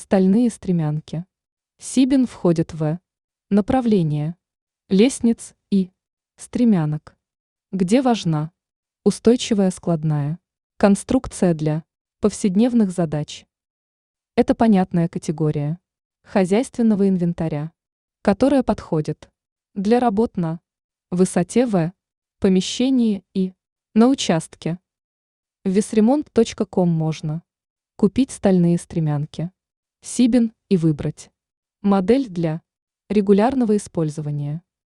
Стальные стремянки. Сибин входит в направление лестниц и стремянок, где важна устойчивая складная конструкция для повседневных задач. Это понятная категория хозяйственного инвентаря, которая подходит для работ на высоте в помещении и на участке. В весремонт.ком можно купить стальные стремянки Сибин и выбрать модель для регулярного использования.